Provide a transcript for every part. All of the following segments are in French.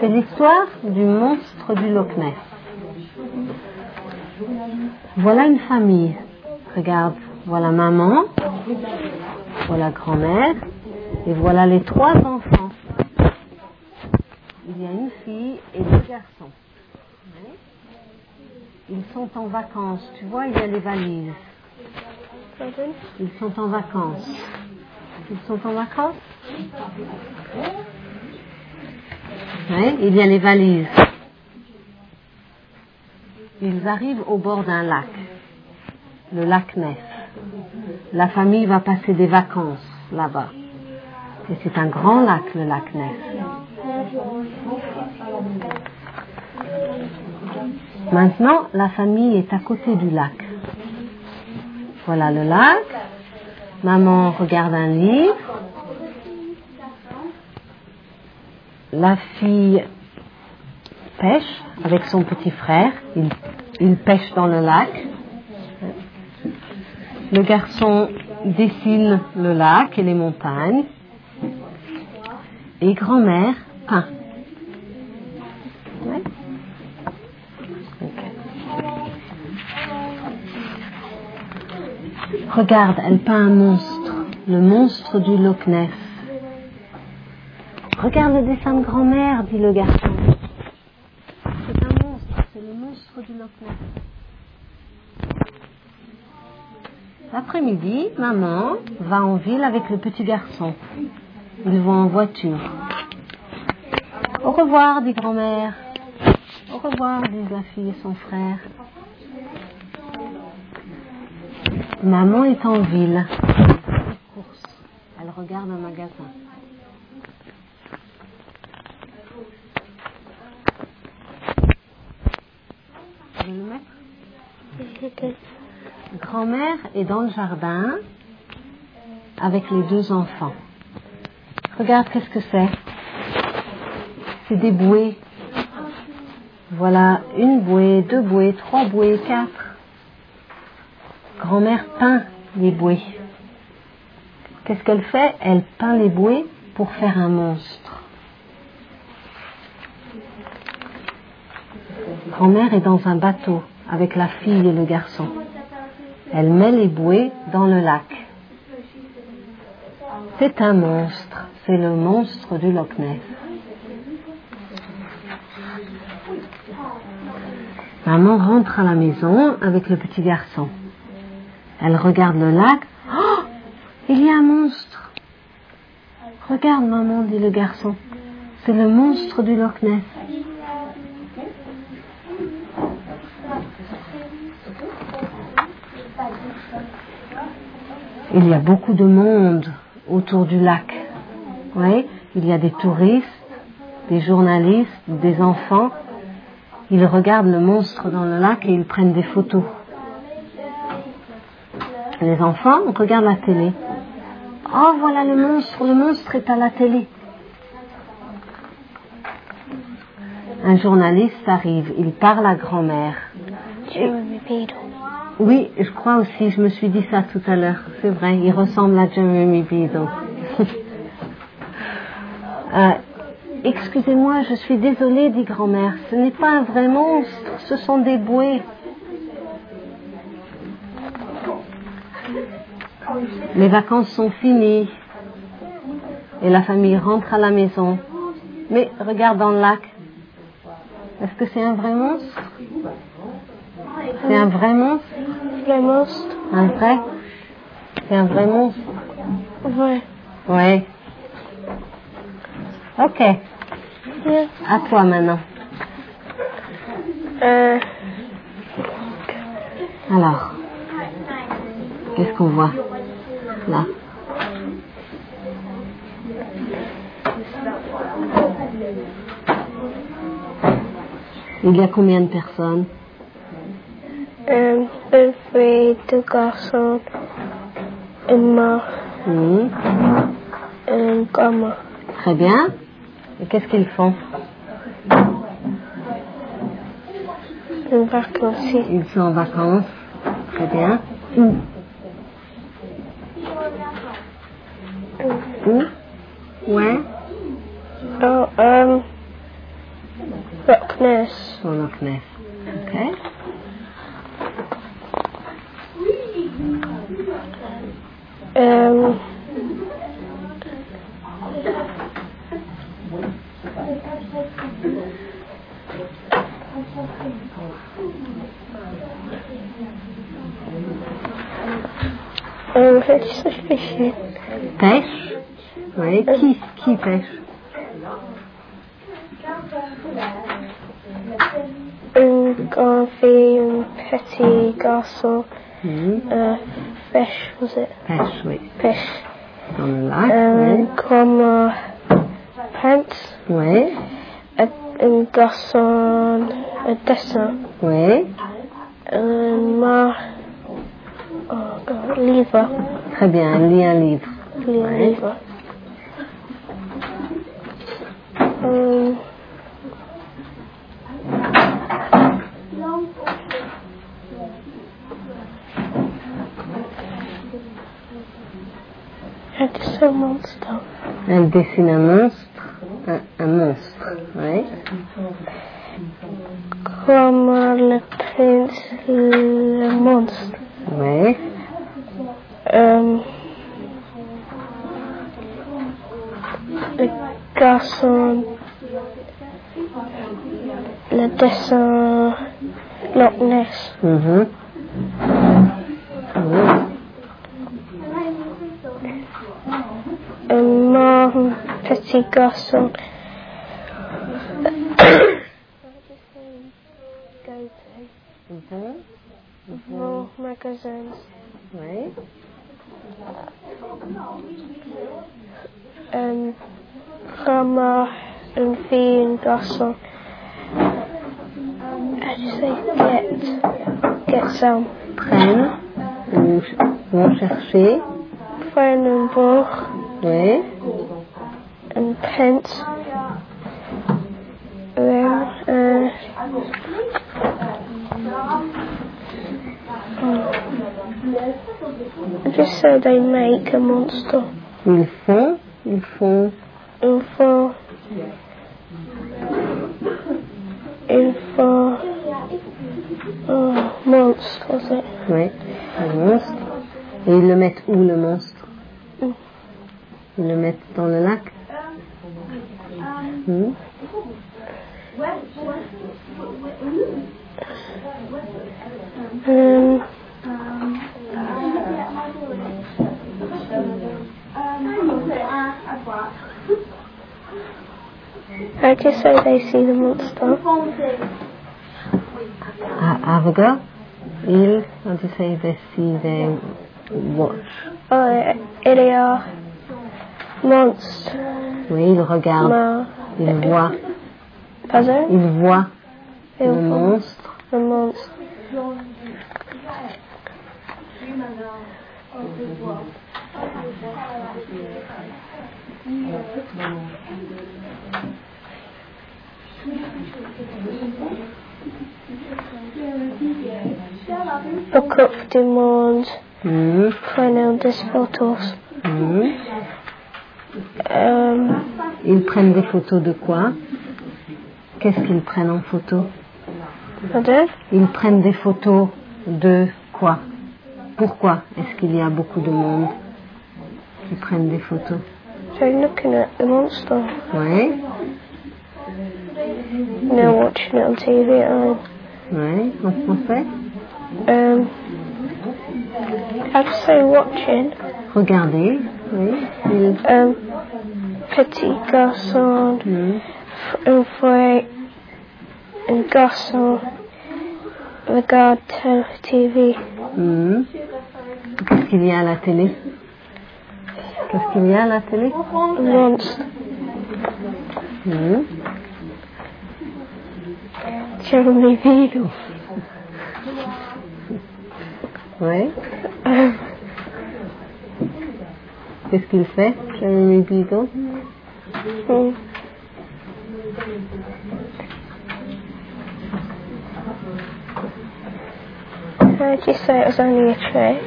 C'est l'histoire du monstre du Loch Ness. Voilà une famille. Regarde, voilà maman, voilà grand-mère, et voilà les 3 enfants. Il y a une fille et 2 garçons. Ils sont en vacances. Tu vois, il y a les valises. Ils sont en vacances. Ils sont en vacances? Oui, il y a les valises. Ils arrivent au bord d'un lac, le lac Ness. La famille va passer des vacances là-bas. Et c'est un grand lac, le lac Ness. Maintenant, la famille est à côté du lac. Voilà le lac. Maman regarde un livre. La fille pêche avec son petit frère. Il pêche dans le lac. Le garçon dessine le lac et les montagnes. Et grand-mère peint. Ouais. Okay. Regarde, elle peint un monstre. Le monstre du Loch Ness. Regarde le dessin de grand-mère, dit le garçon. C'est un monstre, c'est le monstre du Loch Ness. L'après-midi, maman va en ville avec le petit garçon. Ils vont en voiture. Au revoir, dit grand-mère. Au revoir, disent la fille et son frère. Maman est en ville. Elle regarde un magasin. Je vais le mettre. Grand-mère est dans le jardin avec les 2 enfants. Regarde, qu'est-ce que c'est? C'est des bouées. Voilà, 1 bouée, 2 bouées, 3 bouées, 4. Grand-mère peint les bouées. Qu'est-ce qu'elle fait? Elle peint les bouées pour faire un monstre. Grand-mère est dans un bateau avec la fille et le garçon. Elle met les bouées dans le lac. C'est un monstre. C'est le monstre du Loch Ness. Maman rentre à la maison avec le petit garçon. Elle regarde le lac. Oh, il y a un monstre. Regarde, maman, dit le garçon. C'est le monstre du Loch Ness. Il y a beaucoup de monde autour du lac. Oui, il y a des touristes, des journalistes, des enfants. Ils regardent le monstre dans le lac et ils prennent des photos. Les enfants regardent la télé. Oh, voilà le monstre est à la télé. Un journaliste arrive, il parle à grand-mère. Jeremy Beadle. Oui, je crois aussi, je me suis dit ça tout à l'heure. C'est vrai, il ressemble à Jeremy Beadle. Excusez-moi, je suis désolée, dit grand-mère. Ce n'est pas un vrai monstre, ce sont des bouées. Les vacances sont finies et la famille rentre à la maison. Mais regarde dans le lac. Est-ce que c'est un vrai monstre? C'est un vrai monstre? Le monstre. Un vrai? C'est un vrai monstre? Ouais. Ouais. Ok. Yeah. À toi maintenant. Alors, qu'est-ce qu'on voit là? Il y a combien de personnes? Une fille, 2 garçons, une mère, une grand-mère. Très bien. Et qu'est-ce qu'ils font? Une vacances. Ils sont en vacances. Très bien. Où? Ouais. Oh, Loch Ness. Au Loch Ness. Ok. It's fishing. Pêche. Oui. Qui pêche? On fait un petit garçon. Fish, was it? Pêche, oui. Fish. Dans le lac, oui. Comme pants. Oui. Un garçon, un dessin. Oui. Livre. Très bien, elle lit un livre. Livre. C'est un monstre. Elle dessine un monstre. Un monstre, oui. Comme le prince, le monstre. Oui. Le garçon, le dessin, Loch Ness. Oui. Mon petit garçon. Vos magasins. Oui. Comme une fille, un garçon. How do you say get some? Prennent ou vont chercher. Prennent un bourg. Oui. Un pence. Just so they make a monster. Ils font. Monstre, was it? Oui, un monstre. Et ils le mettent où, le monstre? Ils le mettent dans le lac? I just say they see the monster. Avocat? Ils, how do you say they see, they watch? Il y a monstre. Oui, ils regardent. Ils voient. Pardon? Ils voient le monstre. Le monstre. La Coupe du Monde. Prenons des photos. Ils prennent des photos de quoi? Qu'est-ce qu'ils prennent en photo? Pardon? Ils prennent des photos de quoi? Pourquoi est-ce qu'il y a beaucoup de monde qui prennent des photos? They're looking at the monster. Oui. They're watching it on TV at home. Oui, en français? I'd say watching. Regardez, oui. Petit garçon, un frère, un garçon, regarde TV. Qu'est-ce qu'il y a à la télé? Qu'est-ce qu'il y a à la télé? Un monstre. Jeremy Beadle. Oui. Qu'est-ce qu'il fait, Jeremy Beadle? How did you say it was only a trick?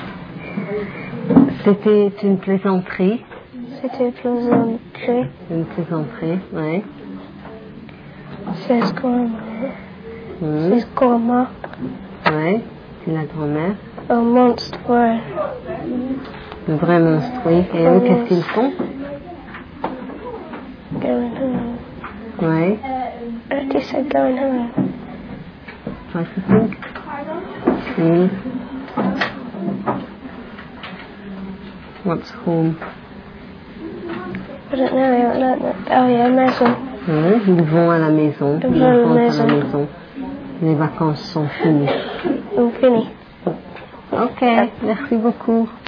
C'était une plaisanterie. C'était une plaisanterie. Une plaisanterie, oui. says grandma. Says grandma. Ouais, c'est la grand-mère. A monster. Le vrai monstre, oui. Et eux, qu'est-ce qu'ils font? Going home. Ouais. I just said going home. Try to think. See. What's home? I don't know, I haven't learned that. Oh yeah, maison. Ouais, ils vont à la maison. Ils Ils vont à la rentrent à la maison. maison. Les vacances sont finies. I'm Finny. Ok, merci beaucoup.